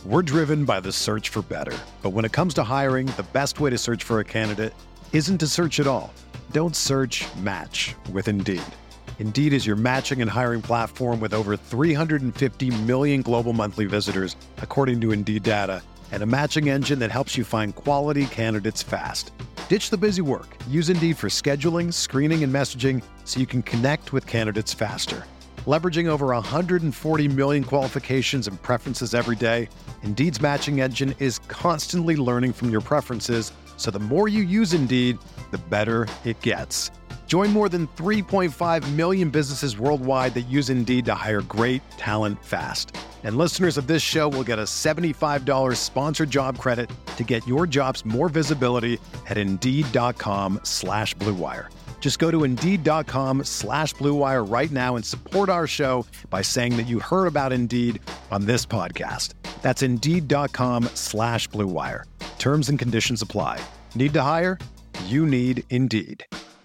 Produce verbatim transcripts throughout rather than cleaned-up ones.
We're driven by the search for better. But when it comes to hiring, the best way to search for a candidate isn't to search at all. Don't search, match with Indeed. Indeed is your matching and hiring platform with over three hundred fifty million global monthly visitors, according to Indeed data, and a matching engine that helps you find quality candidates fast. Ditch the busy work. Use Indeed for scheduling, screening, and messaging so you can connect with candidates faster. Leveraging over one hundred forty million qualifications and preferences every day, Indeed's matching engine is constantly learning from your preferences, so the more you use Indeed, the better it gets. Join more than three point five million businesses worldwide that use Indeed to hire great talent fast. And listeners of this show will get a seventy-five dollars sponsored job credit to get your jobs more visibility at Indeed.com slash Blue Wire. Just go to Indeed.com slash Blue Wire right now and support our show by saying that you heard about Indeed on this podcast. That's Indeed.com slash Blue Wire. Terms and conditions apply. Need to hire? You need Indeed.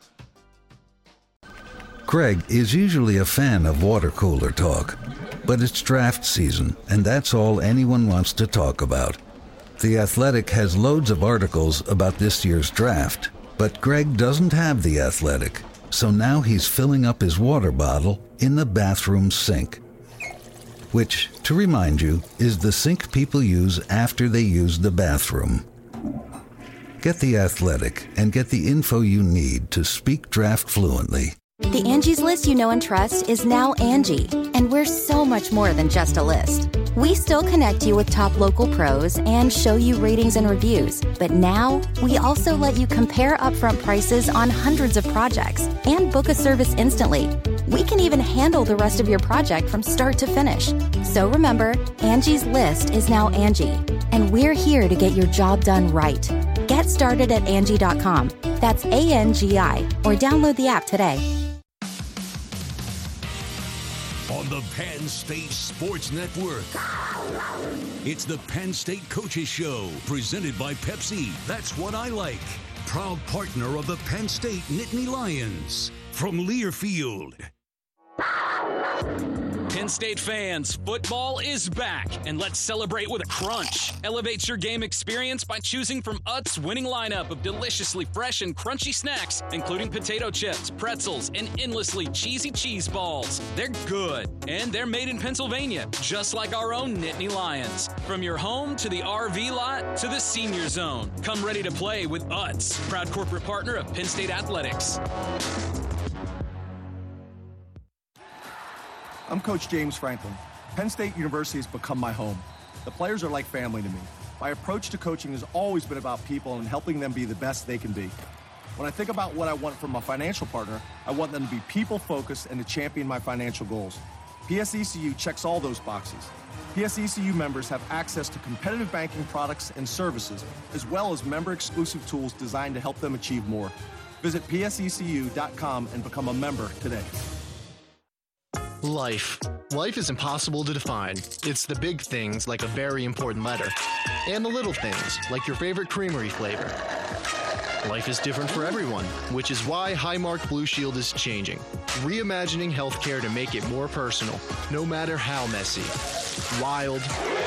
Greg is usually a fan of water cooler talk, but it's draft season, and that's all anyone wants to talk about. The Athletic has loads of articles about this year's draft, but Greg doesn't have The Athletic, so now he's filling up his water bottle in the bathroom sink, which, to remind you, is the sink people use after they use the bathroom. Get The Athletic and get the info you need to speak draft fluently. The Angie's List you know and trust is now Angie, and we're so much more than just a list. We still connect you with top local pros and show you ratings and reviews, but now we also let you compare upfront prices on hundreds of projects and book a service instantly. We can even handle the rest of your project from start to finish. So remember, Angie's List is now Angie, and we're here to get your job done right. Get started at Angie dot com. That's A N G I, or download the app today. On the Penn State Sports Network, it's the Penn State Coaches Show, presented by Pepsi. That's what I like. Proud partner of the Penn State Nittany Lions. From Learfield. Penn State fans, football is back, and let's celebrate with a crunch. Elevate your game experience by choosing from Utz winning lineup of deliciously fresh and crunchy snacks, including potato chips, pretzels, and endlessly cheesy cheese balls. They're good, and they're made in Pennsylvania, just like our own Nittany Lions. From your home to the R V lot to the senior zone, come ready to play with Utz, proud corporate partner of Penn State Athletics. I'm Coach James Franklin. Penn State University has become my home. The players are like family to me. My approach to coaching has always been about people and helping them be the best they can be. When I think about what I want from my financial partner, I want them to be people-focused and to champion my financial goals. P S E C U checks all those boxes. P S E C U members have access to competitive banking products and services, as well as member-exclusive tools designed to help them achieve more. Visit P S E C U dot com and become a member today. Life. Life is impossible to define. It's the big things, like a very important letter, and the little things, like your favorite creamery flavor. Life is different for everyone, which is why Highmark Blue Shield is changing. Reimagining healthcare to make it more personal, no matter how messy, wild,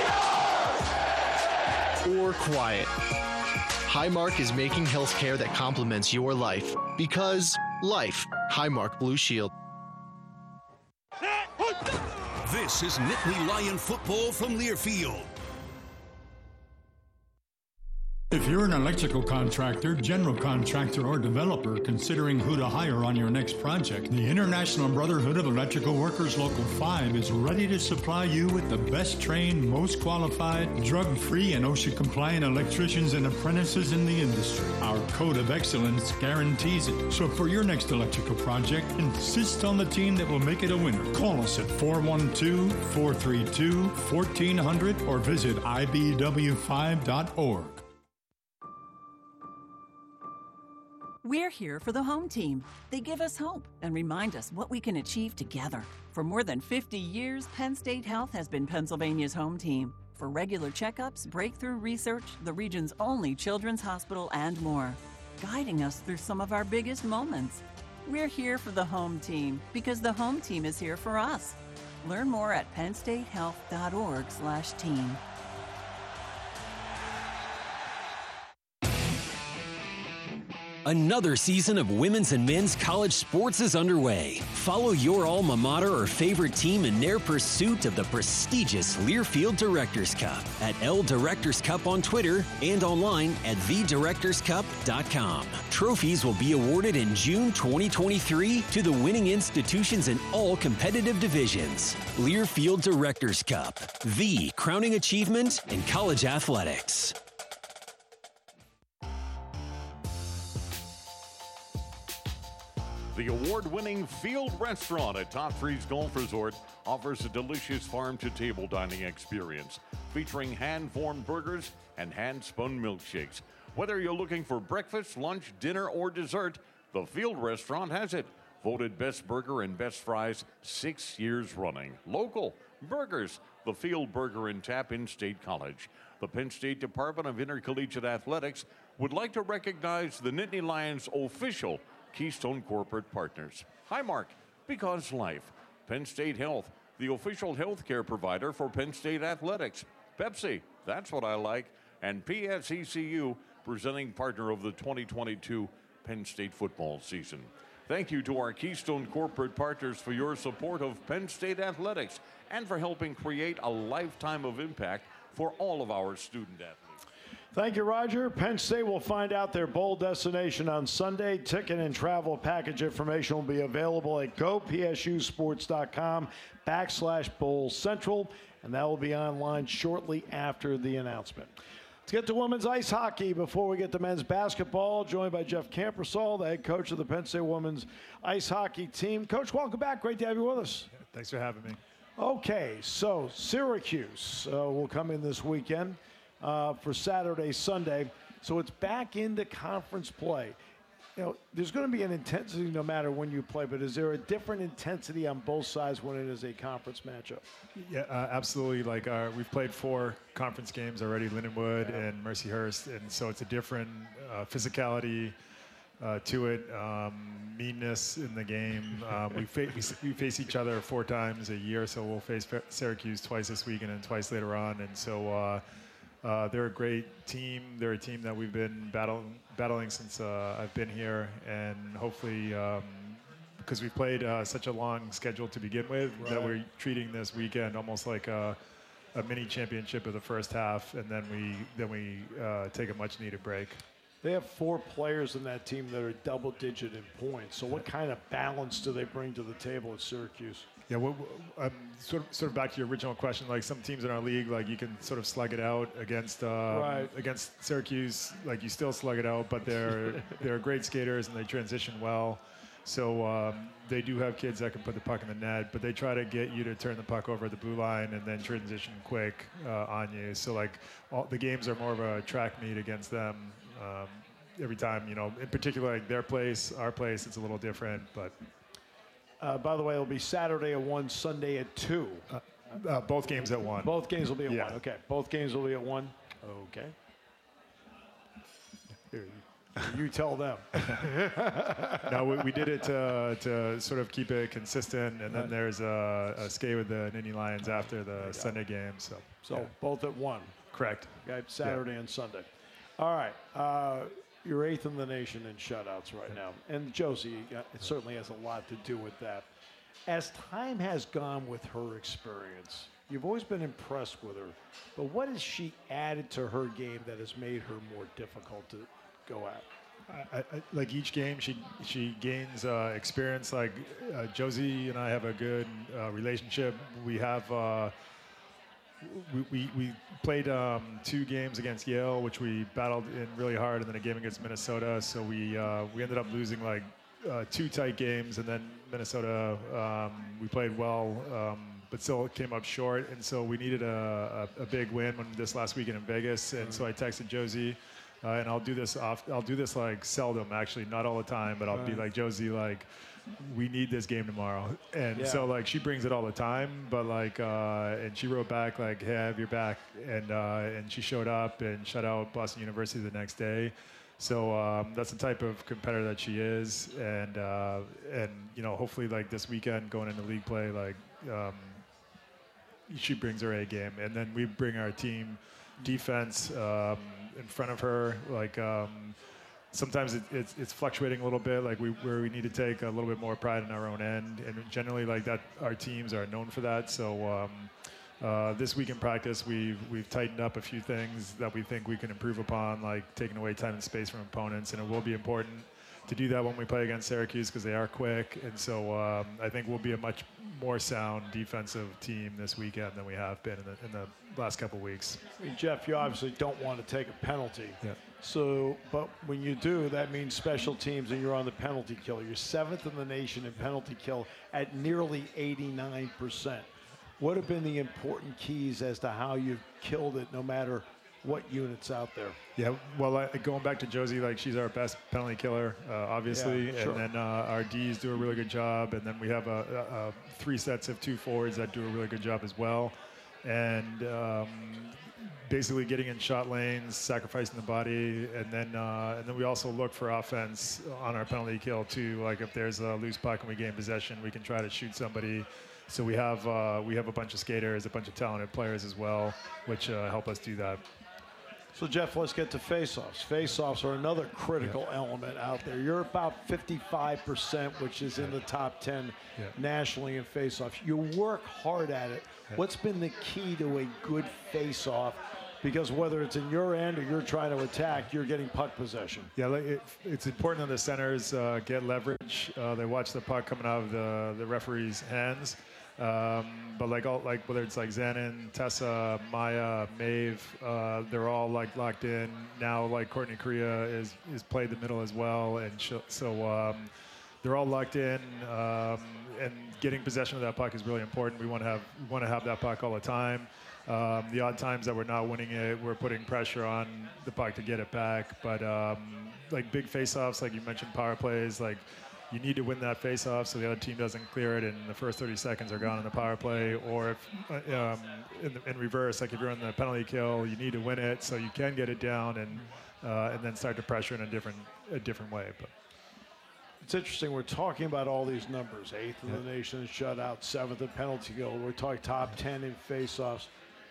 or quiet. Highmark is making healthcare that complements your life. Because life. Highmark Blue Shield. This is Nittany Lion football from Learfield. If you're an electrical contractor, general contractor, or developer considering who to hire on your next project, the International Brotherhood of Electrical Workers Local five is ready to supply you with the best trained, most qualified, drug-free, and OSHA-compliant electricians and apprentices in the industry. Our code of excellence guarantees it. So for your next electrical project, insist on the team that will make it a winner. Call us at four one two, four three two, one four zero zero or visit I B W five dot org. We're here for the home team. They give us hope and remind us what we can achieve together. For more than fifty years, Penn State Health has been Pennsylvania's home team. For regular checkups, breakthrough research, the region's only children's hospital, and more. Guiding us through some of our biggest moments. We're here for the home team because the home team is here for us. Learn more at penn state health dot org slash team. Another season of women's and men's college sports is underway. Follow your alma mater or favorite team in their pursuit of the prestigious Learfield Directors Cup at L Directors Cup on Twitter and online at the directors cup dot com. Trophies will be awarded in June twenty twenty-three to the winning institutions in all competitive divisions. Learfield Directors Cup, the crowning achievement in college athletics. The award-winning Field Restaurant at Top Trees Golf Resort offers a delicious farm-to-table dining experience featuring hand-formed burgers and hand-spun milkshakes. Whether you're looking for breakfast, lunch, dinner, or dessert, the Field Restaurant has it. Voted best burger and best fries six years running. Local burgers, the Field Burger and Tap in State College. The Penn State Department of Intercollegiate Athletics would like to recognize the Nittany Lions official Keystone Corporate Partners. Highmark, because life. Penn State Health, the official health care provider for Penn State Athletics. Pepsi, that's what I like. And P S E C U, presenting partner of the twenty twenty-two Penn State football season. Thank you to our Keystone Corporate Partners for your support of Penn State Athletics and for helping create a lifetime of impact for all of our student athletes. Thank you, Roger. Penn State will find out their bowl destination on Sunday. Ticket and travel package information will be available at gopsusports.com backslash bowl central, and that will be online shortly after the announcement. Let's get to women's ice hockey before we get to men's basketball. Joined by Jeff Campersall, the head coach of the Penn State women's ice hockey team. Coach, welcome back. Great to have you with us. Thanks for having me. Okay, so Syracuse uh, will come in this weekend. Uh, for Saturday, Sunday. So it's back into conference play. You know, there's going to be an intensity no matter when you play, but is there a different intensity on both sides when it is a conference matchup? Yeah, uh, absolutely. Like our, we've played four conference games already, Lindenwood yeah. and Mercyhurst, and so it's a different uh, physicality uh, to it, um, meanness in the game. Um, we, fa- we, we face each other four times a year, so we'll face Syracuse twice this week and then twice later on, and so uh, Uh, they're a great team. They're a team that we've been battle, battling since uh, I've been here, and hopefully, um, because we've played uh, such a long schedule to begin with, right. that we're treating this weekend almost like a, a mini championship of the first half, and then we then we uh, take a much-needed break. They have four players in that team that are double-digit in points. So what kind of balance do they bring to the table at Syracuse? Yeah, well, um, sort of, sort of back to your original question. Like some teams in our league, like you can sort of slug it out against um, right. against Syracuse. Like you still slug it out, but they're they're great skaters and they transition well. So um, they do have kids that can put the puck in the net, but they try to get you to turn the puck over at the blue line and then transition quick uh, on you. So like all, the games are more of a track meet against them. Um, every time, you know, in particular, like their place, our place, it's a little different, but. Uh, by the way, it'll be Saturday at one, Sunday at two. Uh, uh, both games at one. Both games will be at yeah. one. Okay, both games will be at one. Okay. Here, you, you tell them. No, we, we did it to, to sort of keep it consistent, and then there's a, a skate with the Nittany Lions after the Sunday game. So, so yeah. both at one. Correct. Okay, Saturday yeah. and Sunday. All right. Uh, You're eighth in the nation in shutouts right now. And Josie, it certainly has a lot to do with that. As time has gone with her experience, you've always been impressed with her, but what has she added to her game that has made her more difficult to go at? I, I, like each game, she she gains uh, experience. Like uh, Josie and I have a good uh, relationship. We have... Uh, We, we, we played um, two games against Yale, which we battled in really hard, and then a game against Minnesota. So we uh, we ended up losing like uh, two tight games, and then Minnesota um, we played well, um, but still came up short. And so we needed a, a, a big win when this last weekend in Vegas. And mm-hmm. so I texted Josie, uh, and I'll do this off. I'll do this like seldom, actually, not all the time, but I'll right. be like, Josie, like. We need this game tomorrow. And yeah. so like she brings it all the time, but like uh and she wrote back like, hey, I have your back, and uh and she showed up and shut out Boston University the next day. So um that's the type of competitor that she is, and uh and you know, hopefully like this weekend going into league play, like um she brings her A game, and then we bring our team defense um in front of her. Like um sometimes it, it's, it's fluctuating a little bit, like we where we need to take a little bit more pride in our own end, and generally like that, our teams are known for that. So um, uh, this week in practice, we've we've tightened up a few things that we think we can improve upon, like taking away time and space from opponents, and it will be important to do that when we play against Syracuse because they are quick, and so um, I think we'll be a much more sound defensive team this weekend than we have been in the, in the last couple of weeks. I mean, Jeff, you obviously don't want to take a penalty. Yeah. So, but when you do, that means special teams and you're on the penalty kill. You're seventh in the nation in penalty kill at nearly eighty-nine percent. What have been the important keys as to how you've killed it, no matter what unit's out there? Yeah, well, uh, going back to Josie, like she's our best penalty killer, uh, obviously, yeah, sure. and then uh, our Ds do a really good job, and then we have a, a, a three sets of two forwards that do a really good job as well, and um, basically getting in shot lanes, sacrificing the body, and then uh, and then we also look for offense on our penalty kill too. Like if there's a loose puck and we gain possession, we can try to shoot somebody. So we have uh, we have a bunch of skaters, a bunch of talented players as well, which uh, help us do that. So, Jeff, let's get to face-offs. Face-offs are another critical yeah. element out there. You're about fifty-five percent, which is in the top ten yeah. nationally in face-offs. You work hard at it. Yeah. What's been the key to a good face-off? Because whether it's in your end or you're trying to attack, you're getting puck possession. Yeah, like it, it's important that the centers uh, get leverage. Uh, they watch the puck coming out of the, the referee's hands. Um, but like all like whether it's like Zanin, Tessa, Maya, Maeve, uh, they're all like locked in now. Like Courtney Korea is is played the middle as well, and so um, they're all locked in. Um, and getting possession of that puck is really important. We want to have we want to have that puck all the time. Um, the odd times that we're not winning it, we're putting pressure on the puck to get it back. But um, like big face-offs, like you mentioned, power plays, like. You need to win that face-off so the other team doesn't clear it and the first thirty seconds are gone in the power play. Or if um, in, the, in reverse, like if you're in the penalty kill, you need to win it so you can get it down and uh, and then start to pressure in a different a different way. But it's interesting. We're talking about all these numbers: eighth in yeah. the nation in shutout, seventh in penalty kill. We're talking top ten in face-offs.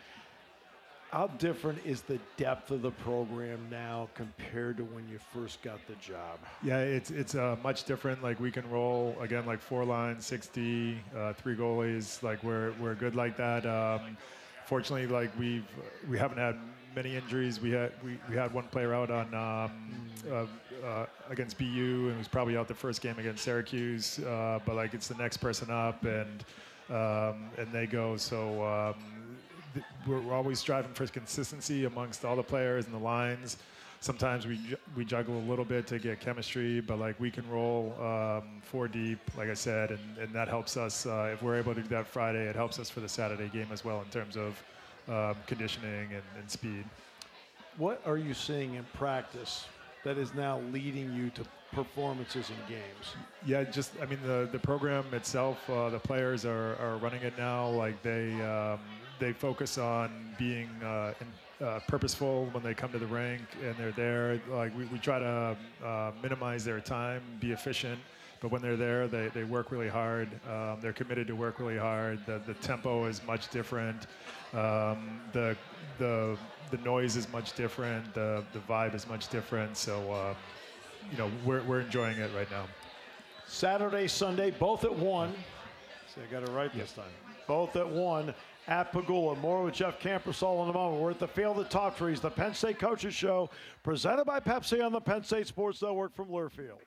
How different is the depth of the program now compared to when you first got the job? Yeah, it's it's uh, much different. Like we can roll again, like four lines, sixty, uh, three goalies. Like we're we're good like that. Um, fortunately, like we've we haven't had many injuries. We had we, we had one player out on um, uh, uh, against B U and was probably out the first game against Syracuse. Uh, but like it's the next person up, and um, and they go so. Um, We're always striving for consistency amongst all the players and the lines. Sometimes we we juggle a little bit to get chemistry, but like we can roll um, four deep, like I said, and, and that helps us. Uh, if we're able to do that Friday, it helps us for the Saturday game as well in terms of um, conditioning and, and speed. What are you seeing in practice that is now leading you to performances in games? Yeah, just I mean the the program itself, uh, the players are, are running it now. Like they. Um, They focus on being uh, in, uh, purposeful when they come to the rink and they're there. Like we, we try to uh, minimize their time, be efficient. But when they're there, they, they work really hard. Um, they're committed to work really hard. The the tempo is much different. Um, the the the noise is much different. The the vibe is much different. So uh, you know we're we're enjoying it right now. Saturday, Sunday, both at one. See, I got it right this time. Both at one. At Pegula. More with Jeff Campersall in a moment. We're at the Field at Top Trees, the Penn State Coaches Show, presented by Pepsi on the Penn State Sports Network from Learfield.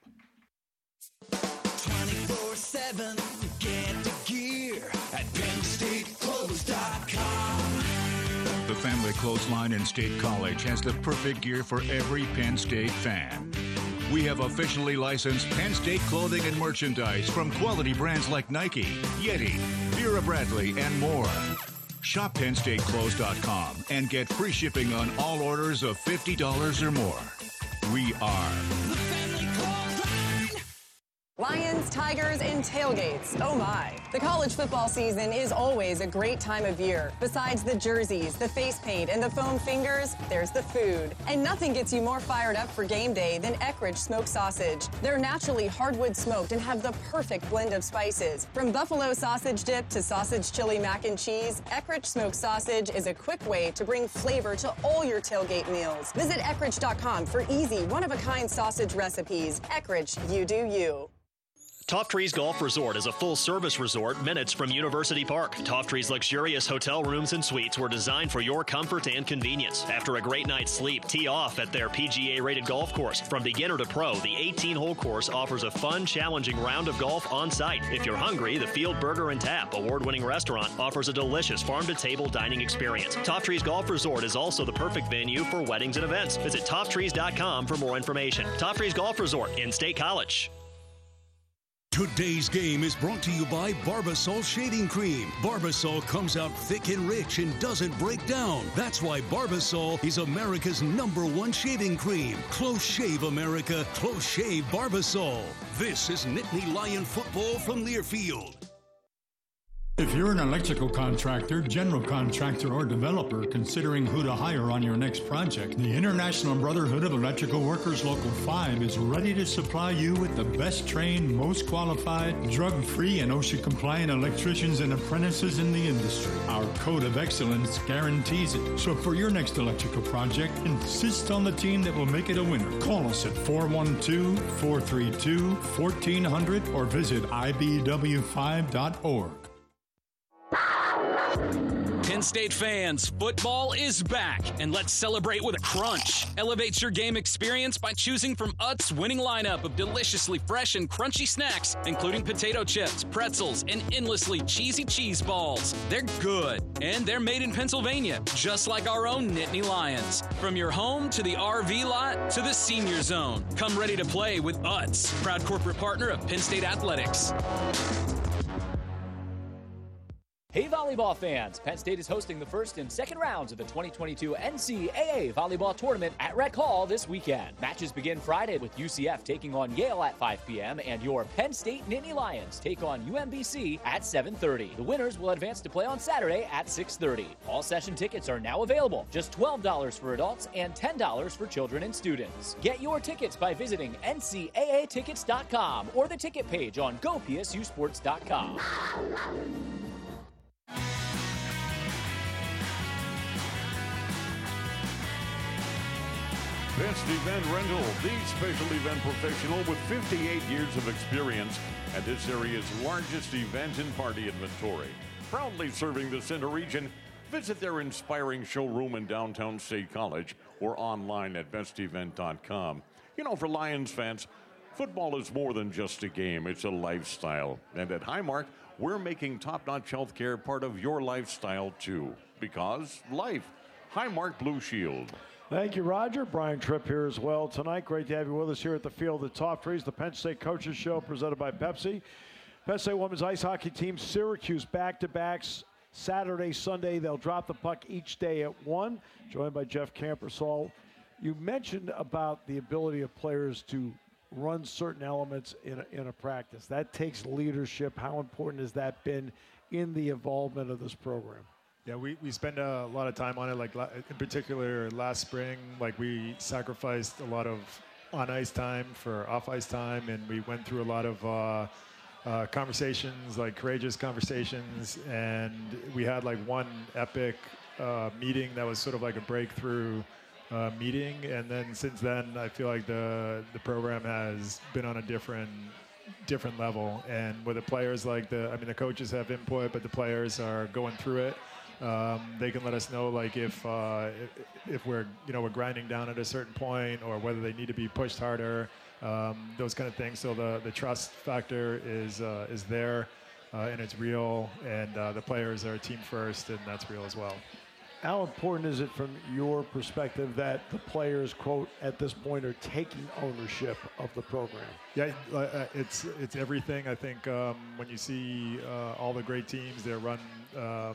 twenty-four seven, get the gear at penn state clothes dot com. The Family Clothesline in State College has the perfect gear for every Penn State fan. We have officially licensed Penn State clothing and merchandise from quality brands like Nike, Yeti, Vera Bradley, and more. Shop penn state clothes dot com and get free shipping on all orders of fifty dollars or more. We are The Family Clothesline. Lions, Tigers, and tailgates. Oh my. The college football season is always a great time of year. Besides the jerseys, the face paint, and the foam fingers, there's the food. And nothing gets you more fired up for game day than Eckrich smoked sausage. They're naturally hardwood smoked and have the perfect blend of spices. From buffalo sausage dip to sausage chili mac and cheese, Eckrich smoked sausage is a quick way to bring flavor to all your tailgate meals. Visit Eckrich dot com for easy, one-of-a-kind sausage recipes. Eckrich, you do you. Top Trees Golf Resort is a full-service resort minutes from University Park. Top Trees' luxurious hotel rooms and suites were designed for your comfort and convenience. After a great night's sleep, tee off at their P G A-rated golf course. From beginner to pro, the eighteen-hole course offers a fun, challenging round of golf on site. If you're hungry, the Field Burger and Tap, award-winning restaurant, offers a delicious farm-to-table dining experience. Top Trees Golf Resort is also the perfect venue for weddings and events. Visit top trees dot com for more information. Top Trees Golf Resort in State College. Today's game is brought to you by Barbasol Shaving Cream. Barbasol comes out thick and rich and doesn't break down. That's why Barbasol is America's number one shaving cream. Close shave, America. Close shave Barbasol. This is Nittany Lion football from Learfield. If you're an electrical contractor, general contractor, or developer considering who to hire on your next project, the International Brotherhood of Electrical Workers Local five is ready to supply you with the best trained, most qualified, drug-free, and OSHA compliant electricians and apprentices in the industry. Our code of excellence guarantees it. So for your next electrical project, insist on the team that will make it a winner. Call us at four one two, four three two, one four zero zero or visit I B W five dot org. Penn State fans, football is back, and let's celebrate with a crunch. Elevates your game experience by choosing from Utz winning lineup of deliciously fresh and crunchy snacks, including potato chips, pretzels, and endlessly cheesy cheese balls. They're good, and they're made in Pennsylvania, just like our own Nittany Lions. From your home to the R V lot to the senior zone, come ready to play with Utz, proud corporate partner of Penn State Athletics. Hey volleyball fans, Penn State is hosting the first and second rounds of the twenty twenty-two N C A A volleyball tournament at Rec Hall this weekend. Matches begin Friday with U C F taking on Yale at five p.m. and your Penn State Nittany Lions take on U M B C at seven thirty. The winners will advance to play on Saturday at six thirty. All session tickets are now available, just twelve dollars for adults and ten dollars for children and students. Get your tickets by visiting N C A A tickets dot com or the ticket page on go P S U sports dot com. Best Event Rental, the special event professional with fifty-eight years of experience and this area's largest event and party inventory. Proudly serving the Center region, visit their inspiring showroom in downtown State College or online at best event dot com. You know, for Lions fans, football is more than just a game, it's a lifestyle. And at Highmark, we're making top-notch health care part of your lifestyle too. Because life. Highmark Blue Shield. Thank you, Roger. Brian Tripp here as well tonight. Great to have you with us here at the field at Top Trees, the Penn State Coaches Show presented by Pepsi. Penn State women's ice hockey team, Syracuse, back-to-backs Saturday, Sunday. They'll drop the puck each day at one, joined by Jeff Campersall. You mentioned about the ability of players to run certain elements in a, in a practice. That takes leadership. How important has that been in the involvement of this program? Yeah, we, we spend a lot of time on it, like in particular last spring, like we sacrificed a lot of on-ice time for off-ice time, and we went through a lot of uh, uh, conversations, like courageous conversations, and we had like one epic uh, meeting that was sort of like a breakthrough uh, meeting, and then since then, I feel like the, the program has been on a different different level, and with the players, like the, I mean, the coaches have input, but the players are going through it. Um, they can let us know, like if, uh, if if we're you know we're grinding down at a certain point, or whether they need to be pushed harder, um, those kind of things. So the the trust factor is uh, is there, uh, and it's real, and uh, the players are team first, and that's real as well. How important is it from your perspective that the players, quote, at this point are taking ownership of the program? Yeah, uh, it's it's everything. I think um, when you see uh, all the great teams, they're run. Um,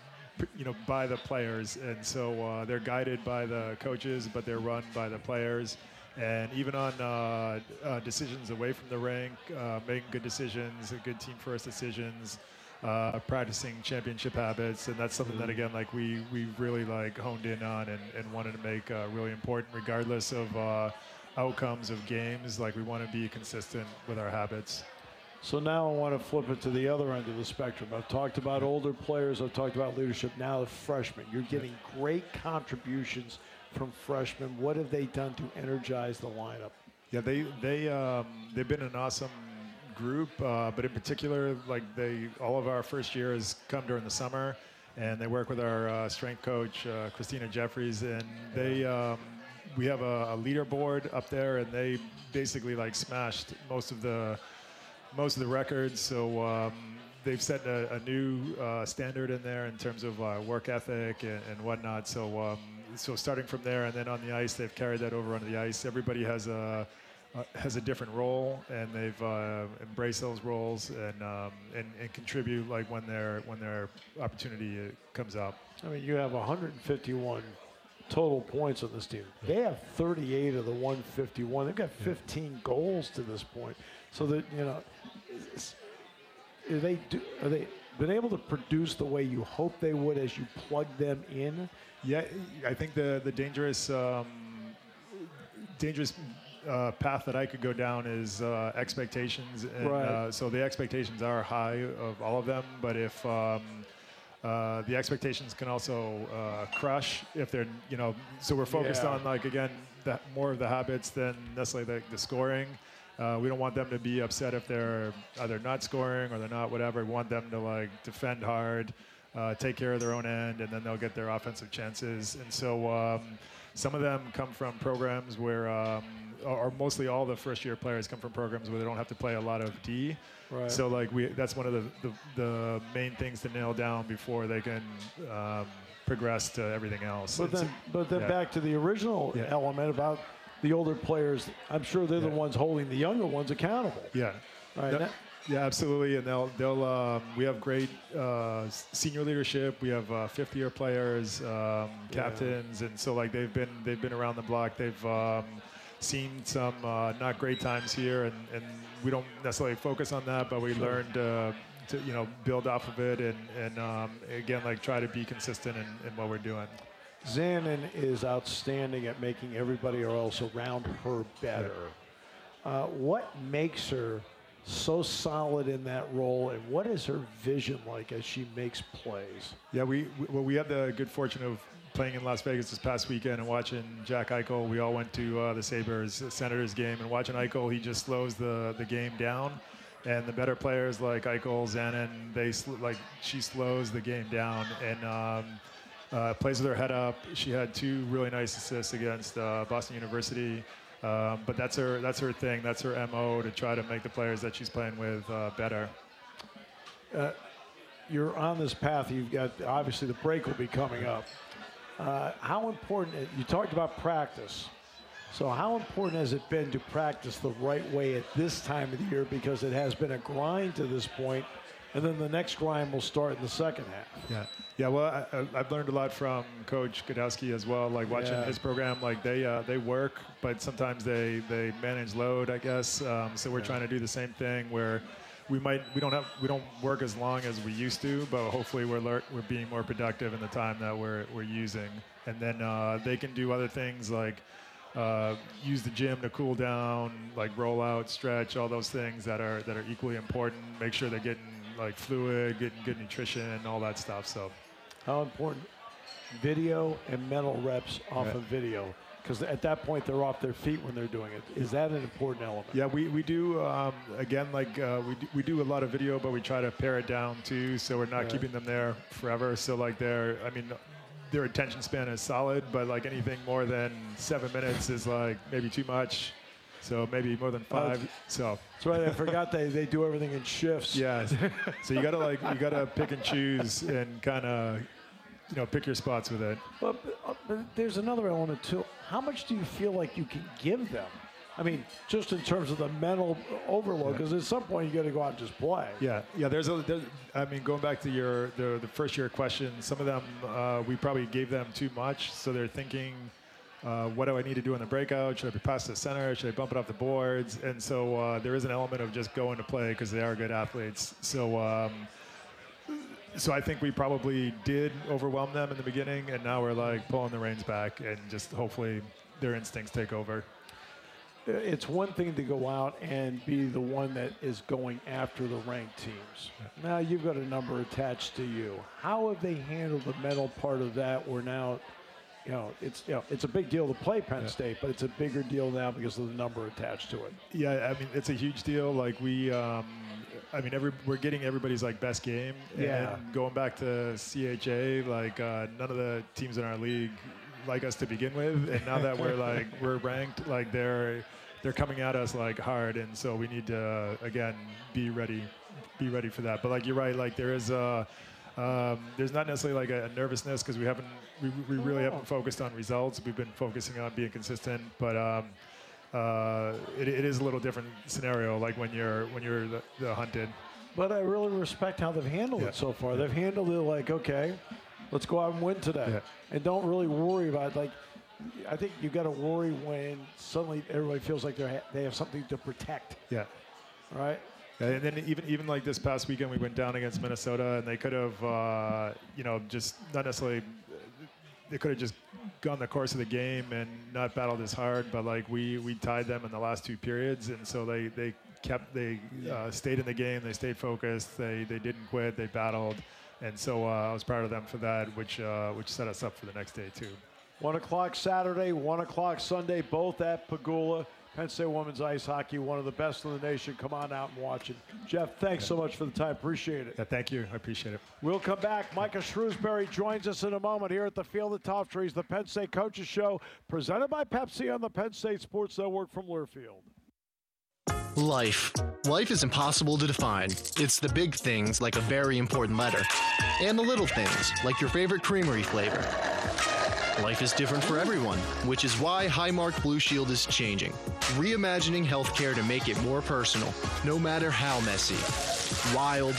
you know, by the players, and so uh, they're guided by the coaches, but they're run by the players. And even on uh, uh, decisions away from the rink, uh, making good decisions, good team first decisions, uh, practicing championship habits, and that's something that again, like we we really like honed in on and, and wanted to make uh, really important, regardless of uh, outcomes of games. Like we want to be consistent with our habits. So now I want to flip it to the other end of the spectrum. I've talked about older players. I've talked about leadership. Now the freshmen. You're getting great contributions from freshmen. What have they done to energize the lineup? Yeah, they they um, they've been an awesome group, uh, but in particular, like they all of our first years come during the summer, and they work with our uh, strength coach uh, Christina Jeffries, and they um, we have a, a leaderboard up there, and they basically like smashed most of the most of the records. So um, they've set a, a new uh, standard in there in terms of uh, work ethic and, and whatnot. So. Um, So starting from there, and then on the ice, they've carried that over onto the ice. Everybody has a uh, has a different role, and they've uh, embraced those roles and, um, and and contribute like when their when their opportunity comes up. I mean, you have one hundred fifty-one total points on this team. They have thirty-eight of the one hundred fifty-one. They've got fifteen goals to this point. So that you know, are they do, are they been able to produce the way you hope they would as you plug them in? Yeah, I think the the dangerous um, dangerous uh, path that I could go down is uh, expectations, and Right. uh, so the expectations are high of all of them. But if um, uh, the expectations can also uh, crush if they're you know, so we're focused Yeah. on like again the, more of the habits than necessarily the, the scoring. Uh, we don't want them to be upset if they're either not scoring or they're not whatever. We want them to like defend hard. Uh, take care of their own end, and then they'll get their offensive chances. And so um, some of them come from programs where, um, or, or mostly all the first-year players come from programs where they don't have to play a lot of D. Right. So like we, that's one of the, the, the main things to nail down before they can um, progress to everything else. But It's- then, but then yeah. back to the original Yeah. element about the older players. I'm sure they're the ones holding the younger ones accountable. Yeah. All right, No- now- yeah, absolutely. And they'll they'll um, we have great uh, s- senior leadership. We have uh, fifth year players, um, captains, and so like they've been they've been around the block. They've um, seen some uh, not great times here, and, and we don't necessarily focus on that, but we Sure. learned uh, to you know build off of it, and and um, again like try to be consistent in, in what we're doing. Zanin is outstanding at making everybody else around her better. Uh, what makes her so solid in that role, and what is her vision like as she makes plays? Yeah, we we, well, we had the good fortune of playing in Las Vegas this past weekend and watching Jack Eichel. We all went to uh, the Sabres Senators game, and watching Eichel, he just slows the the game down. And the better players like Eichel, Zanin, they sl- like she slows the game down and um, uh, plays with her head up. She had two really nice assists against uh, Boston University. Um, but that's her that's her thing. That's her M O to try to make the players that she's playing with uh, better. Uh, you're on this path. You've got, obviously, the break will be coming up. Uh, how important, you talked about practice. So how important has it been to practice the right way at this time of the year? Because it has been a grind to this point, and then the next grind will start in the second half. Yeah, yeah. Well, I, I- I've learned a lot from Coach Godowski as well. Like watching Yeah. his program, like they uh, they work, but sometimes they they manage load, I guess. Um, so we're Yeah. trying to do the same thing where we might we don't have we don't work as long as we used to, but hopefully we're lear- we're being more productive in the time that we're we're using, and then uh, they can do other things like. Uh, use the gym to cool down, like roll out, stretch, all those things that are that are equally important. Make sure they're getting like fluid, getting good nutrition, all that stuff. So, How important video and mental reps off Yeah. of video? Because at that point, they're off their feet when they're doing it. Is that an important element? yeah, we we do um, again like uh, we do, we do a lot of video, but we try to pare it down too, so we're not Right. keeping them there forever. So like they're, I mean. Their attention span is solid, but like anything more than seven minutes is like maybe too much. So maybe more than five. Uh, so That's right. I forgot they, they do everything in shifts. yeah. So you gotta like you gotta pick and choose and kind of you know pick your spots with it. But, uh, but there's another element too. How much do you feel like you can give them? I mean, just in terms of the mental overload, because at some point you got to go out and just play. Yeah, yeah. There's a. There's, I mean, going back to your the, the first year question, some of them uh, we probably gave them too much, so they're thinking uh, what do I need to do in the breakout? Should I be passed to the center? Should I bump it off the boards? And so uh, there is an element of just going to play because they are good athletes. So um, so I think we probably did overwhelm them in the beginning, and now we're like pulling the reins back and just hopefully their instincts take over. It's one thing to go out and be the one that is going after the ranked teams. Now you've got a number attached to you. How have they handled the mental part of that? Where now, you know, it's you know, it's a big deal to play Penn yeah. State, but it's a bigger deal now because of the number attached to it. Yeah, I mean, it's a huge deal. Like we, um, I mean, every we're getting everybody's like best game. Yeah. And going back to C H A, like uh, none of the teams in our league like us to begin with, and now that we're like we're ranked, like they're they're coming at us like hard, and so we need to uh, again be ready, be ready for that. But like you're right, like there is a um, there's not necessarily like a, a nervousness because we haven't we, we really haven't focused on results. We've been focusing on being consistent, but um, uh, it, it is a little different scenario like when you're when you're the, the hunted. But I really respect how they've handled yeah. it so far. They've handled it like, okay, let's go out and win today. Yeah. And don't really worry about, like, I think you got to worry when suddenly everybody feels like they ha- they have something to protect. Yeah. Right? And then even even like this past weekend, we went down against Minnesota, and they could have, uh, you know, just not necessarily, they could have just gone the course of the game and not battled as hard, but like we, we tied them in the last two periods, and so they, they kept, they uh, stayed in the game, they stayed focused, they, they didn't quit, they battled. And so uh, I was proud of them for that, which uh, which set us up for the next day, too. One o'clock Saturday, one o'clock Sunday, both at Pagula. Penn State women's ice hockey, one of the best in the nation. Come on out and watch it. Jeff, thanks yeah. so much for the time. Appreciate it. Yeah, thank you. I appreciate it. We'll come back. Micah Shrewsbury joins us in a moment here at the Field of Top Trees, the Penn State Coaches Show, presented by Pepsi on the Penn State Sports Network from Learfield. Life. Life is impossible to define. It's the big things, like a very important letter, and the little things, like your favorite creamery flavor. Life is different for everyone, which is why Highmark Blue Shield is changing. Reimagining healthcare to make it more personal, no matter how messy, wild,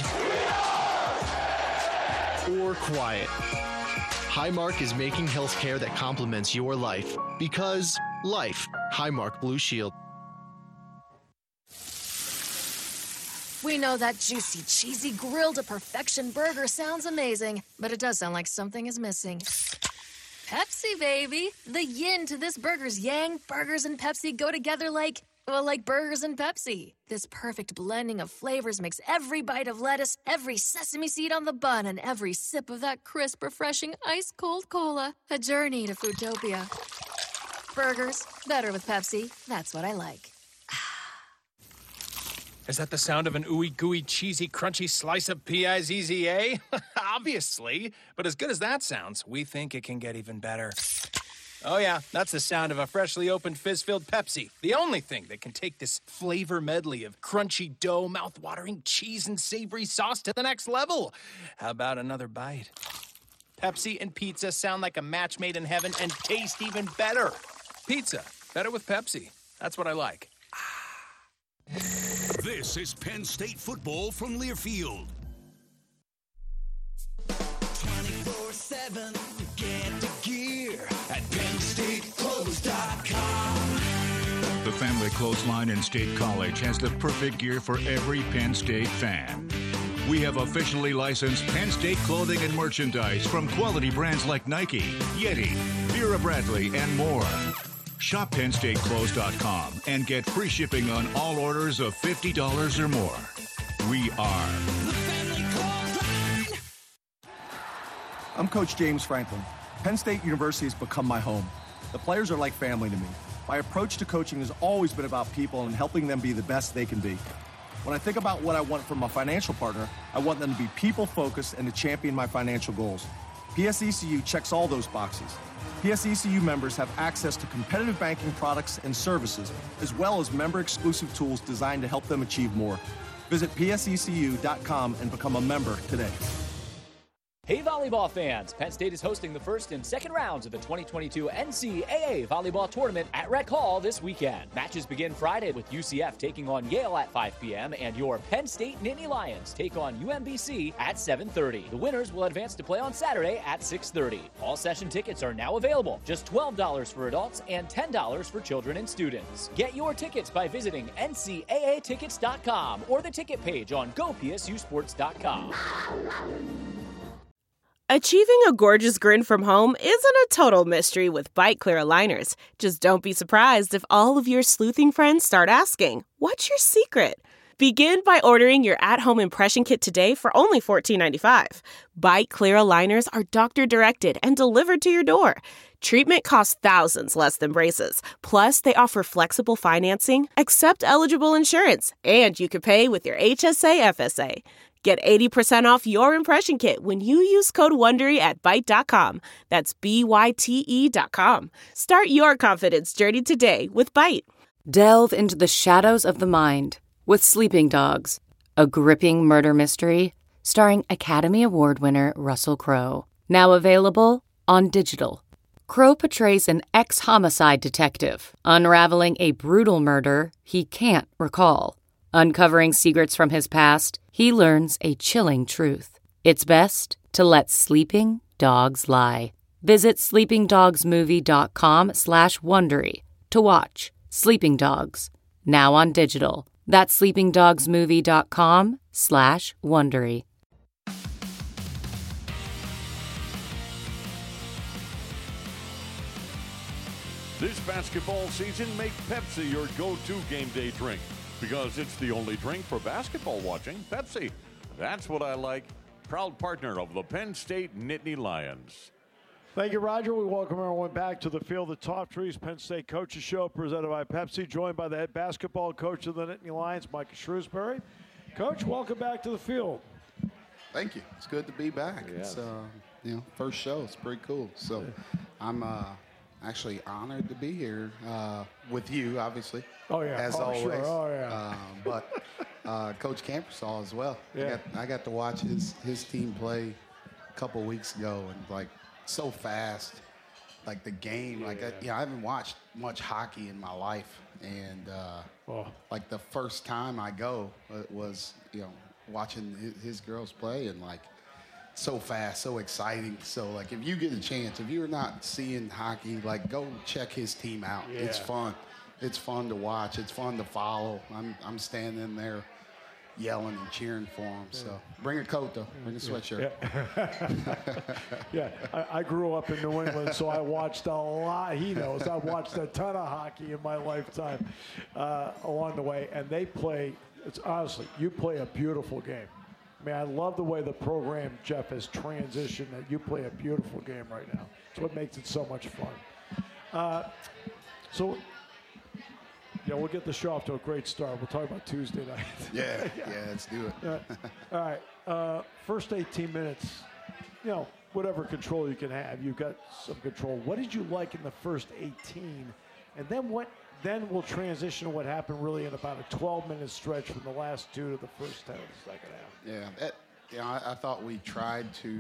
or quiet. Highmark is making healthcare that complements your life. Because life. Highmark Blue Shield. We know that juicy, cheesy, grilled to perfection burger sounds amazing, but it does sound like something is missing. Pepsi, baby! The yin to this burger's yang. Burgers and Pepsi go together like, well, like burgers and Pepsi. This perfect blending of flavors makes every bite of lettuce, every sesame seed on the bun, and every sip of that crisp, refreshing, ice-cold cola a journey to Foodtopia. Burgers, better with Pepsi. That's what I like. Is that the sound of an ooey gooey, cheesy, crunchy slice of P I Z Z A? Obviously. But as good as that sounds, we think it can get even better. Oh yeah, that's the sound of a freshly opened fizz-filled Pepsi. The only thing that can take this flavor medley of crunchy dough, mouth-watering cheese, and savory sauce to the next level. How about another bite? Pepsi and pizza sound like a match made in heaven and taste even better. Pizza, better with Pepsi. That's what I like. This is Penn State football from Learfield. twenty-four seven, get the gear at penn state clothes dot com. The Family Clothesline in State College has the perfect gear for every Penn State fan. We have officially licensed Penn State clothing and merchandise from quality brands like Nike, Yeti, Vera Bradley, and more. Shop penn state clothes dot com and get free shipping on all orders of fifty dollars or more. We are the Family Clothesline. I'm Coach James Franklin. Penn State University has become my home. The players are like family to me. My approach to coaching has always been about people and helping them be the best they can be. When I think about what I want from a financial partner, I want them to be people-focused and to champion my financial goals. P S E C U checks all those boxes. P S E C U members have access to competitive banking products and services, as well as member-exclusive tools designed to help them achieve more. Visit P S E C U dot com and become a member today. Hey volleyball fans, Penn State is hosting the first and second rounds of the twenty twenty-two N C A A Volleyball Tournament at Rec Hall this weekend. Matches begin Friday with U C F taking on Yale at five p.m. and your Penn State Nittany Lions take on U M B C at seven thirty. The winners will advance to play on Saturday at six thirty. All session tickets are now available, just twelve dollars for adults and ten dollars for children and students. Get your tickets by visiting N C A A tickets dot com or the ticket page on go P S U sports dot com. Achieving a gorgeous grin from home isn't a total mystery with Byte Clear aligners. Just don't be surprised if all of your sleuthing friends start asking, "What's your secret?" Begin by ordering your at-home impression kit today for only fourteen ninety-five. Byte Clear aligners are doctor-directed and delivered to your door. Treatment costs thousands less than braces. Plus, they offer flexible financing, accept eligible insurance, and you can pay with your H S A F S A. Get eighty percent off your impression kit when you use code WONDERY at byte dot com. That's B Y T E dot com. Start your confidence journey today with Byte. Delve into the shadows of the mind with Sleeping Dogs, a gripping murder mystery starring Academy Award winner Russell Crowe. Now available on digital. Crowe portrays an ex-homicide detective unraveling a brutal murder he can't recall. Uncovering secrets from his past, he learns a chilling truth. It's best to let sleeping dogs lie. Visit sleeping dogs movie dot com slash Wondery to watch Sleeping Dogs, now on digital. That's sleeping dogs movie dot com slash Wondery. This basketball season, make Pepsi your go-to game day drink. Because it's the only drink for basketball watching. Pepsi. That's what I like. Proud partner of the Penn State Nittany Lions. Thank you, Roger. We welcome everyone back to the Field of Top Trees Penn State Coaches Show presented by Pepsi, joined by the head basketball coach of the Nittany Lions, Micah Shrewsbury. Coach, welcome back to the field. Thank you. It's good to be back. Yes. It's uh, you know, first show. It's pretty cool. So I'm uh, actually honored to be here uh, with you, obviously. Oh, yeah. As oh, always. Sure. Oh, yeah. Um, but uh, Coach Campersall as well. Yeah. I got, I got to watch his, his team play a couple weeks ago, and, like, so fast. Like, the game. Yeah. Like, I, you know, I haven't watched much hockey in my life. And, uh, oh. like, the first time I go it was, you know, watching his, his girls play, and, like, so fast, so exciting. So, like, if you get a chance, if you're not seeing hockey, like, go check his team out. Yeah. It's fun. It's fun to watch. It's fun to follow. I'm I'm standing there yelling and cheering for him. So Yeah. bring a coat, though. Bring a sweatshirt. Yeah, yeah. I, I grew up in New England, so I watched a lot. He knows. I watched a ton of hockey in my lifetime uh, along the way. And they play, it's honestly, you play a beautiful game. I mean, I love the way the program, Jeff, has transitioned, that you play a beautiful game right now. It's what makes it so much fun. Uh, so, yeah, we'll get the show off to a great start. We'll talk about Tuesday night. Yeah, yeah, let's do it. Uh, all right, uh, first eighteen minutes, you know, whatever control you can have, you've got some control. What did you like in the first eighteen? And then what? Then we'll transition to what happened really in about a twelve-minute stretch from the last two to the first ten of the second half. Yeah, that, you know, I, I thought we tried to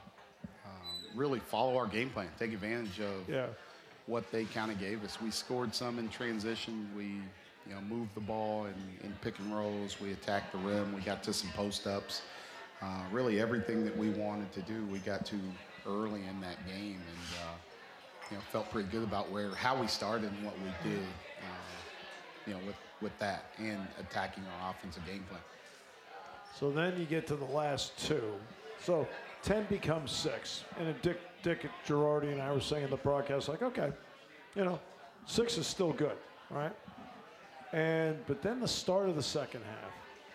um, really follow our game plan, take advantage of yeah. what they kind of gave us. We scored some in transition. We, you know, moved the ball in, in pick and rolls. We attacked the rim. We got to some post-ups. Uh, really everything that we wanted to do, we got to early in that game, and uh, you know, felt pretty good about where how we started and what we did. Uh, you know, with with that and attacking our offensive game plan. So then you get to the last two. So ten becomes six. And Dick, Dick Girardi and I were saying in the broadcast, like, okay, you know, six is still good, right? And but then the start of the second half.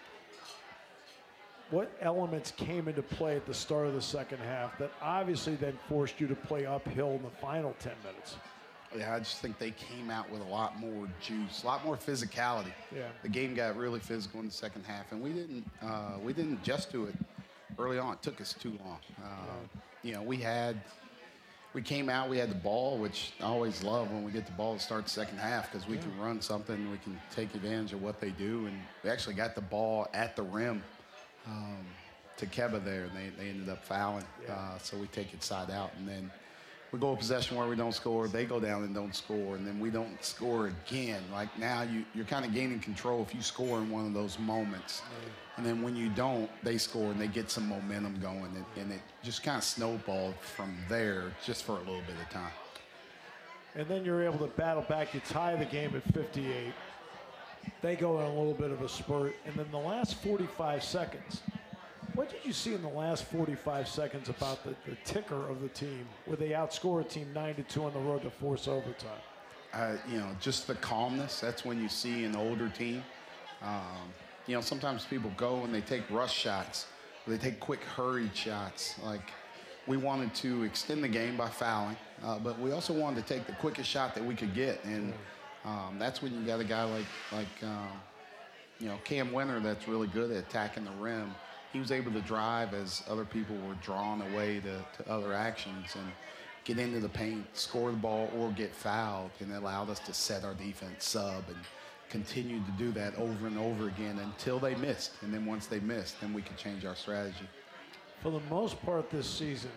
What elements came into play at the start of the second half that obviously then forced you to play uphill in the final ten minutes? Yeah, I just think they came out with a lot more juice, a lot more physicality. Yeah. The game got really physical in the second half, and we didn't uh, we didn't adjust to it early on. It took us too long. Uh, yeah. You know, we had we came out, we had the ball, which I always love when we get the ball to start the second half because we yeah. can run something, we can take advantage of what they do, and we actually got the ball at the rim. Um, to Keba there, and they, they ended up fouling. Yeah. Uh, so we take it side out, and then we go a possession where we don't score. They go down and don't score, and then we don't score again. Like now, you, you're kind of gaining control if you score in one of those moments. Yeah. And then when you don't, they score, and they get some momentum going, and, and it just kind of snowballed from there just for a little bit of time. And then you're able to battle back. You tie the game at fifty-eight. They go on a little bit of a spurt, and then the last forty-five seconds. What did you see in the last forty-five seconds about the, the ticker of the team, where they outscore a team nine to two on the road to force overtime? Uh, you know, just the calmness. That's when you see an older team. Um, you know, sometimes people go and they take rush shots. Or they take quick, hurried shots. Like, we wanted to extend the game by fouling, uh, but we also wanted to take the quickest shot that we could get. And um, that's when you got a guy like, like um, you know, Cam Winter that's really good at attacking the rim. He was able to drive as other people were drawn away to, to other actions and get into the paint, score the ball, or get fouled, and it allowed us to set our defense sub and continue to do that over and over again until they missed. And then once they missed, then we could change our strategy. For the most part this season,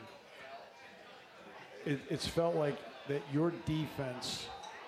it, it's felt like that your defense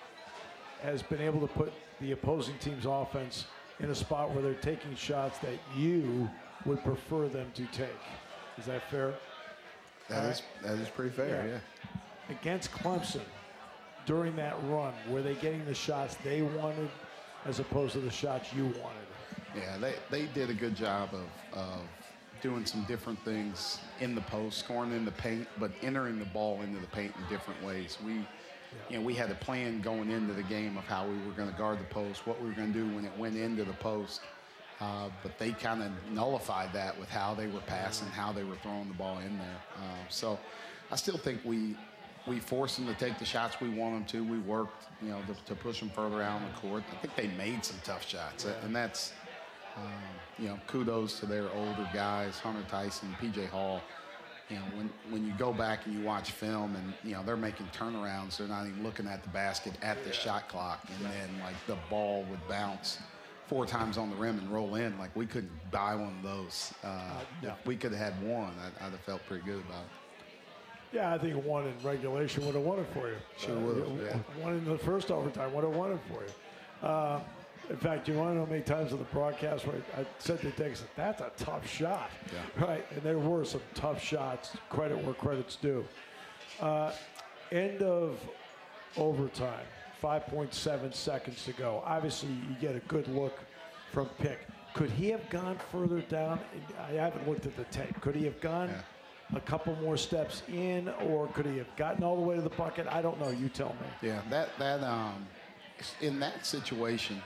has been able to put the opposing team's offense in a spot where they're taking shots that you would prefer them to take. Is that fair? That is that is pretty fair, yeah. yeah. Against Clemson, during that run, were they getting the shots they wanted as opposed to the shots you wanted? Yeah, they, they did a good job of, of doing some different things in the post, scoring in the paint, but entering the ball into the paint in different ways. We, you know, we had a plan going into the game of how we were going to guard the post, what we were going to do when it went into the post. Uh, but they kind of nullified that with how they were passing, how they were throwing the ball in there. Uh, so I still think we we forced them to take the shots we want them to. We worked, you know, to, to push them further out on the court. I think they made some tough shots, yeah. and that's, um, you know, kudos to their older guys, Hunter Tyson, P J Hall. You know, when, when you go back and you watch film and, you know, they're making turnarounds, they're not even looking at the basket at the yeah. shot clock, and yeah. then, like, the ball would bounce four times on the rim and roll in. Like, we couldn't buy one of those. Uh, uh, no. If we could have had one, I'd, I'd have felt pretty good about it. Yeah, I think one in regulation would have won it for you. Sure uh, would have, yeah. One in the first overtime would have won it for you. Uh, in fact, you want to know how many times on the broadcast where I said to Dixon, that's a tough shot. Yeah. Right? And there were some tough shots. Credit where credit's due. Uh, end of overtime. five point seven seconds to go. Obviously, you get a good look from Pick. Could he have gone further down? I haven't looked at the tape. Could he have gone yeah. a couple more steps in, or could he have gotten all the way to the bucket? I don't know. You tell me. Yeah, that that um, in that situation,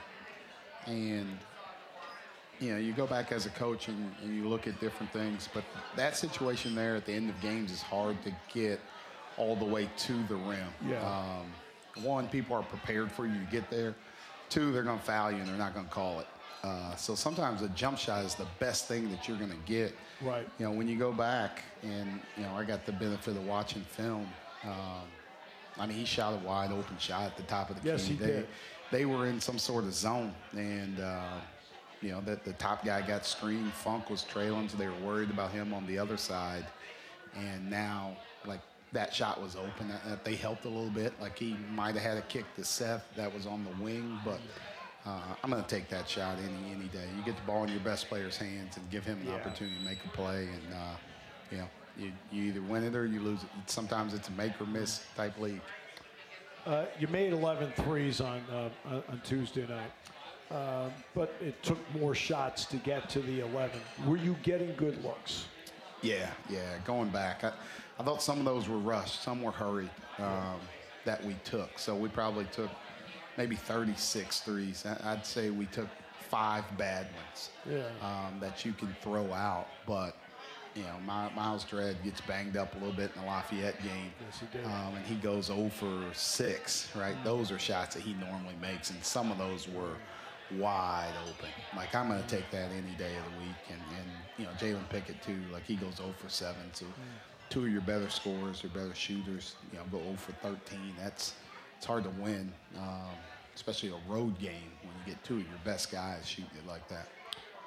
and you know, you go back as a coach and, and you look at different things, but that situation there at the end of games is hard to get all the way to the rim. Yeah. Um, One, people are prepared for you to get there. Two, they're going to foul you and they're not going to call it. Uh, so sometimes a jump shot is the best thing that you're going to get. Right. You know, when you go back and, you know, I got the benefit of watching film. Um, I mean, he shot a wide open shot at the top of the yes, key. Yes, he they, did. They were in some sort of zone. And, uh, you know, that the top guy got screened. Funk was trailing, so they were worried about him on the other side. And now, like, that shot was open. That, that they helped a little bit. Like, he might have had a kick to Seth that was on the wing, but uh, I'm going to take that shot any any day. You get the ball in your best player's hands and give him an yeah. opportunity to make a play, and uh, you know, you, you either win it or you lose it. Sometimes it's a make or miss type league. Uh, you made eleven threes on uh, on Tuesday night, uh, but it took more shots to get to the eleven. Were you getting good looks? Yeah, yeah. Going back, I, I thought some of those were rushed, some were hurried um, that we took. So we probably took maybe thirty-six threes. I'd say we took five bad ones yeah. um, that you can throw out. But, you know, My, Miles Dredd gets banged up a little bit in the Lafayette game. Yes, he did. Um, and he goes zero for six, right? Mm-hmm. Those are shots that he normally makes, and some of those were wide open. Like, I'm going to take that any day of the week. And, and you know, Jalen Pickett, too, like, he goes zero for seven. So mm. two of your better scorers, your better shooters, you know, go zero for thirteen. That's, it's hard to win, um, especially a road game when you get two of your best guys shooting it like that.